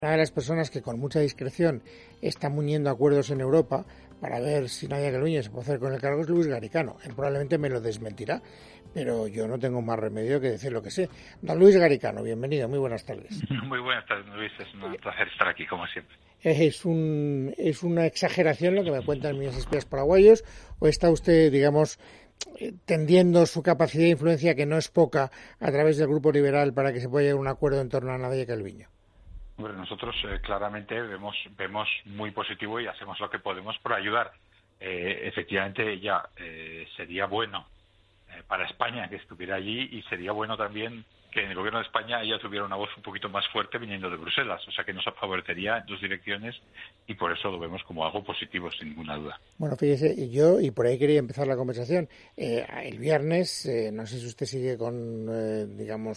Una de las personas que con mucha discreción está muñendo acuerdos en Europa para ver si Nadia Calviño se puede hacer con el cargo es Luis Garicano. Él probablemente me lo desmentirá, pero yo no tengo más remedio que decir lo que sé. Don Luis Garicano, bienvenido, muy buenas tardes. Muy buenas tardes, Luis, es un placer estar aquí, como siempre. ¿Es una exageración lo que me cuentan mis espías paraguayos o está usted, digamos, tendiendo su capacidad de influencia, que no es poca, a través del Grupo Liberal para que se pueda llegar a un acuerdo en torno a Nadia Calviño? Hombre, nosotros claramente vemos muy positivo y hacemos lo que podemos por ayudar. Efectivamente, ella sería bueno para España que estuviera allí, y sería bueno también que en el gobierno de España ella tuviera una voz un poquito más fuerte viniendo de Bruselas, o sea que nos favorecería en dos direcciones, y por eso lo vemos como algo positivo, sin ninguna duda. Bueno, fíjese, yo, y por ahí quería empezar la conversación, el viernes, no sé si usted sigue con,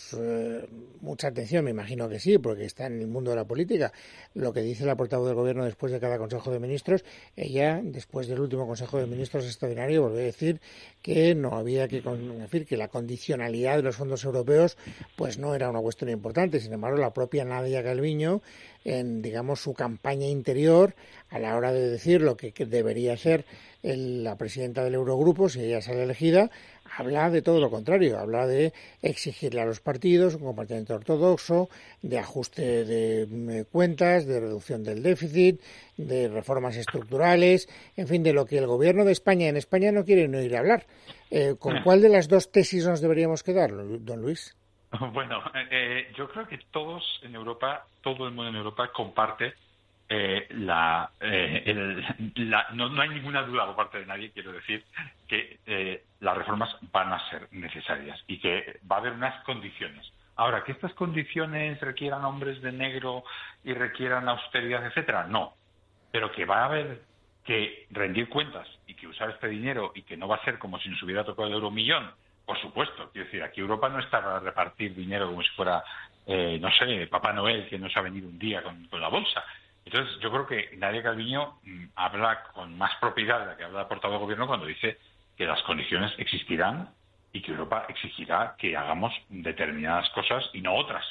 mucha atención, me imagino que sí, porque está en el mundo de la política, lo que dice la portavoz del Gobierno después de cada Consejo de Ministros. Ella, después del último Consejo de Ministros extraordinario, volvió a decir que no había que decir que la condicionalidad de los fondos europeos pues no era una cuestión importante. Sin embargo, la propia Nadia Calviño, en, digamos, su campaña interior, a la hora de decir lo que debería hacer la presidenta del Eurogrupo, si ella sale elegida, habla de todo lo contrario, habla de exigirle a los partidos un comportamiento ortodoxo, de ajuste de cuentas, de reducción del déficit, de reformas estructurales, en fin, de lo que el gobierno de España en España no quiere ni oír hablar. ¿Con cuál de las dos tesis nos deberíamos quedar, don Luis? Bueno, yo creo que todos en Europa, todo el mundo en Europa comparte no hay ninguna duda por parte de nadie, quiero decir, que las reformas van a ser necesarias y que va a haber unas condiciones. Ahora, que estas condiciones requieran hombres de negro y requieran austeridad, etcétera, no. Pero que va a haber que rendir cuentas y que usar este dinero, y que no va a ser como si nos hubiera tocado el euromillón. Por supuesto, quiero decir, aquí Europa no está para repartir dinero como si fuera, no sé, Papá Noel, que nos ha venido un día con la bolsa. Entonces, yo creo que Nadia Calviño habla con más propiedad de la que habla el portavoz del gobierno cuando dice que las condiciones existirán y que Europa exigirá que hagamos determinadas cosas y no otras.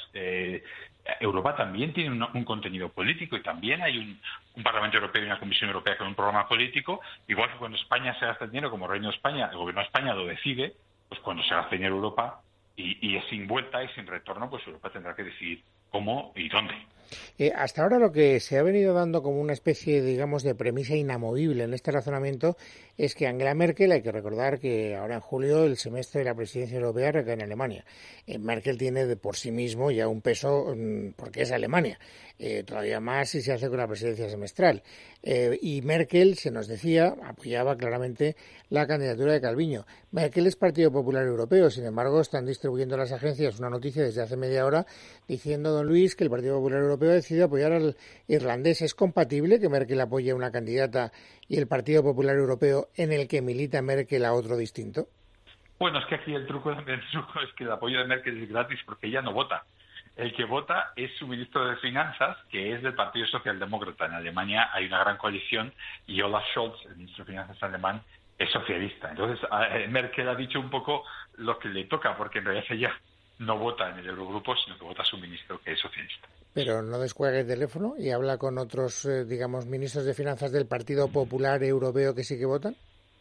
Europa también tiene un contenido político, y también hay un Parlamento Europeo y una Comisión Europea con un programa político. Igual que cuando España se gasta dinero como Reino de España, el gobierno de España lo decide, pues cuando se gasta dinero Europa y es sin vuelta y sin retorno, pues Europa tendrá que decidir cómo y dónde. Hasta ahora lo que se ha venido dando como una especie, digamos, de premisa inamovible en este razonamiento es que Angela Merkel, hay que recordar que ahora en julio el semestre de la presidencia europea recae en Alemania. Merkel tiene de por sí mismo ya un peso porque es Alemania, todavía más si se hace con la presidencia semestral. Y Merkel, se nos decía, apoyaba claramente la candidatura de Calviño. Merkel es Partido Popular Europeo, sin embargo están distribuyendo las agencias una noticia desde hace media hora diciendo, don Luis, que el Partido Popular Europeo ha decidido apoyar al irlandés. ¿Es compatible que Merkel apoye a una candidata y el Partido Popular Europeo, en el que milita Merkel, a otro distinto? Bueno, es que aquí el truco es que el apoyo de Merkel es gratis porque ella no vota. El que vota es su ministro de Finanzas, que es del Partido Socialdemócrata. En Alemania hay una gran coalición y Olaf Scholz, el ministro de Finanzas alemán, es socialista. Entonces, Merkel ha dicho un poco lo que le toca, porque en realidad ella no vota en el Eurogrupo, sino que vota a su ministro, que es socialista. Pero no descuelga el teléfono y habla con otros, ministros de Finanzas del Partido Popular Europeo que sí que votan.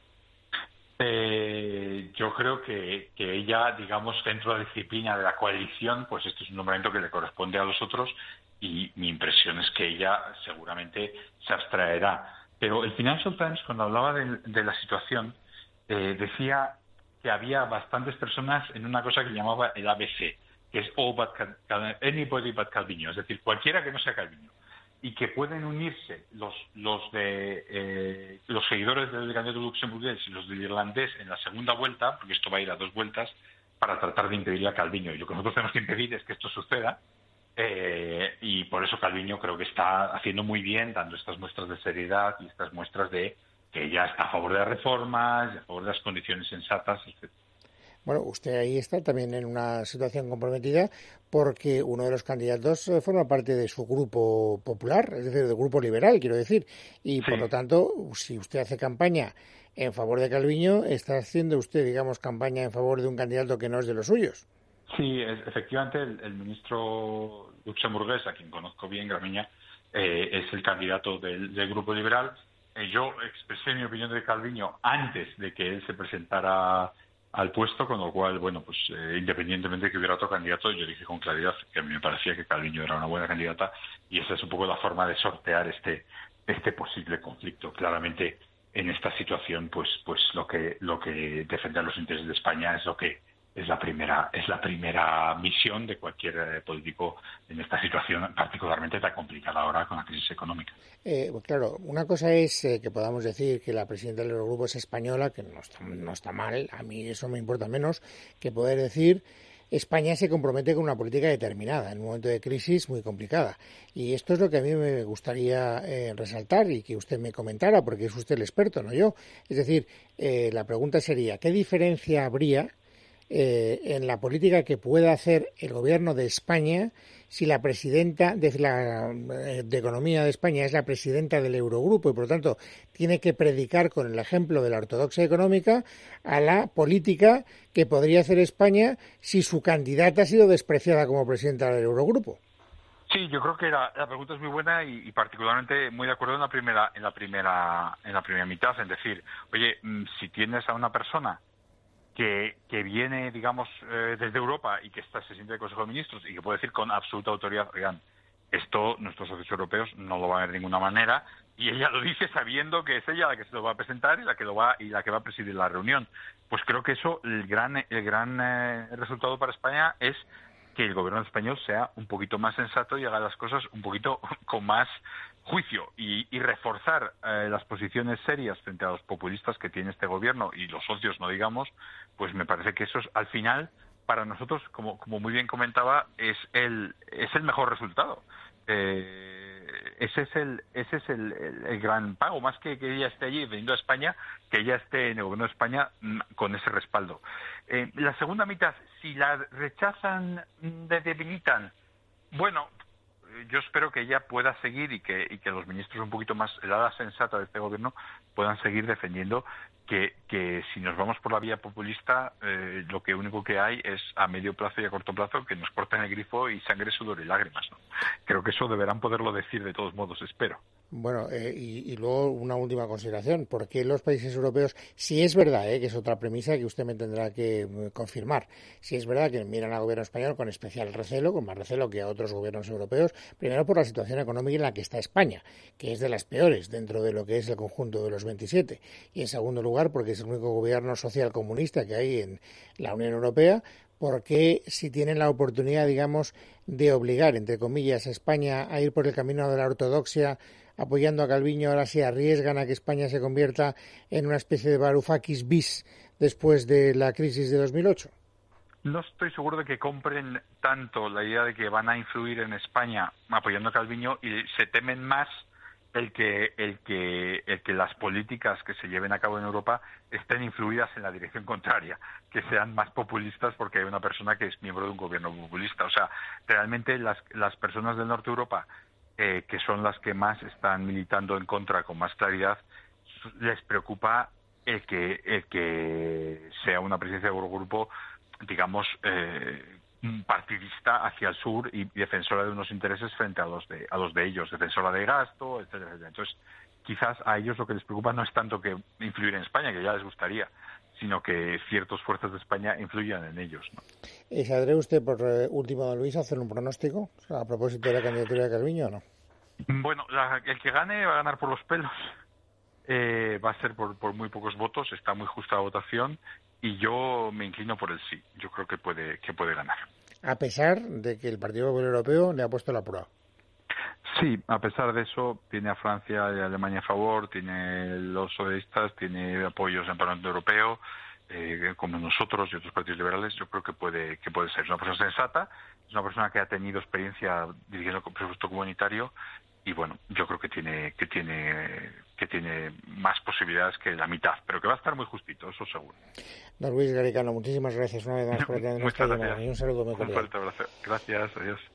Yo creo que ella, digamos, dentro de la disciplina de la coalición, pues esto es un nombramiento que le corresponde a los otros, y mi impresión es que ella seguramente se abstraerá. Pero el Financial Times, cuando hablaba de la situación, decía que había bastantes personas en una cosa que llamaba el ABC, que es Anybody But Calviño, es decir, cualquiera que no sea Calviño, y que pueden unirse los seguidores del candidato luxemburgués y los del irlandés en la segunda vuelta, porque esto va a ir a dos vueltas, para tratar de impedir a Calviño. Y lo que nosotros tenemos que impedir es que esto suceda, y por eso Calviño creo que está haciendo muy bien, dando estas muestras de seriedad y estas muestras de que ella está a favor de las reformas, a favor de las condiciones sensatas, etc. Bueno, usted ahí está también en una situación comprometida porque uno de los candidatos forma parte de su grupo popular, es decir, del grupo liberal, quiero decir. Y Sí. por lo tanto, si usted hace campaña en favor de Calviño, está haciendo usted, digamos, campaña en favor de un candidato que no es de los suyos. Sí, efectivamente, el ministro luxemburgués, a quien conozco bien, Gramegna, es el candidato del Grupo Liberal. Yo expresé mi opinión de Calviño antes de que él se presentara al puesto, con lo cual, bueno, pues independientemente de que hubiera otro candidato, yo dije con claridad que a mí me parecía que Calviño era una buena candidata, y esa es un poco la forma de sortear este posible conflicto. Claramente, en esta situación, pues lo que defender los intereses de España es lo que es la primera misión de cualquier político en esta situación particularmente tan complicada ahora con la crisis económica. Pues claro, una cosa es que podamos decir que la presidenta del Eurogrupo es española, que no está mal, a mí eso me importa menos, que poder decir España se compromete con una política determinada en un momento de crisis muy complicada. Y esto es lo que a mí me gustaría resaltar y que usted me comentara, porque es usted el experto, no yo. Es decir, la pregunta sería, ¿qué diferencia habría en la política que pueda hacer el gobierno de España si la presidenta de Economía de España es la presidenta del Eurogrupo y por lo tanto tiene que predicar con el ejemplo de la ortodoxia económica a la política que podría hacer España si su candidata ha sido despreciada como presidenta del Eurogrupo? Sí, yo creo que la pregunta es muy buena y particularmente muy de acuerdo en la primera mitad, es decir, oye, si tienes a una persona que viene, digamos, desde Europa y que se siente en el Consejo de Ministros y que puede decir con absoluta autoridad, oigan, esto nuestros socios europeos no lo van a ver de ninguna manera, y ella lo dice sabiendo que es ella la que se lo va a presentar y la que va a presidir la reunión. Pues creo que eso, el gran resultado para España es que el gobierno español sea un poquito más sensato y haga las cosas un poquito con más juicio y reforzar las posiciones serias frente a los populistas que tiene este gobierno y los socios, no digamos, pues me parece que eso es, al final, para nosotros, como muy bien comentaba, es el mejor resultado. Ese es el gran pago, más que ella esté allí veniendo a España, que ella esté en el gobierno de España con ese respaldo. La segunda mitad, si la rechazan, debilitan, bueno, yo espero que ella pueda seguir y que los ministros un poquito más, la ala sensata de este gobierno, puedan seguir defendiendo que si nos vamos por la vía populista, lo que único que hay es a medio plazo y a corto plazo que nos corten el grifo y sangre, sudor y lágrimas, ¿no? Creo que eso deberán poderlo decir de todos modos, espero. Bueno, y luego una última consideración. ¿Por qué los países europeos, si es verdad, que es otra premisa que usted me tendrá que confirmar, si es verdad que miran al gobierno español con especial recelo, con más recelo que a otros gobiernos europeos, primero por la situación económica en la que está España, que es de las peores dentro de lo que es el conjunto de los 27, y en segundo lugar porque es el único gobierno social comunista que hay en la Unión Europea, porque si tienen la oportunidad, digamos, de obligar, entre comillas, a España a ir por el camino de la ortodoxia, apoyando a Calviño, ahora se arriesgan a que España se convierta en una especie de Varoufakis bis después de la crisis de 2008? No estoy seguro de que compren tanto la idea de que van a influir en España apoyando a Calviño y se temen más el que las políticas que se lleven a cabo en Europa estén influidas en la dirección contraria, que sean más populistas porque hay una persona que es miembro de un gobierno populista. O sea, realmente las personas del norte de Europa, que son las que más están militando en contra con más claridad, les preocupa el que sea una presidencia de Eurogrupo, digamos, partidista hacia el sur y defensora de unos intereses frente a los de ellos, defensora de gasto, etcétera, etcétera. Entonces, quizás a ellos lo que les preocupa no es tanto que influir en España, que ya les gustaría, sino que ciertas fuerzas de España influyan en ellos, ¿no? ¿Saldrá usted, por último, don Luis, a hacer un pronóstico a propósito de la candidatura de Calviño o no? Bueno, el que gane va a ganar por los pelos. Va a ser por muy pocos votos, está muy justa la votación y yo me inclino por el sí. Yo creo que puede ganar. A pesar de que el Partido Popular Europeo le ha puesto la prueba. Sí, a pesar de eso, tiene a Francia y a Alemania a favor, tiene los socialistas, tiene apoyos en el Parlamento Europeo, como nosotros y otros partidos liberales. Yo creo que puede ser. Es una persona sensata, es una persona que ha tenido experiencia dirigiendo el presupuesto comunitario y bueno, yo creo que tiene más posibilidades que la mitad, pero que va a estar muy justito, eso seguro. Don Luis Garicano, muchísimas gracias una vez más por tener nuestra llamada y un saludo muy cordial. Un fuerte abrazo. Gracias, adiós.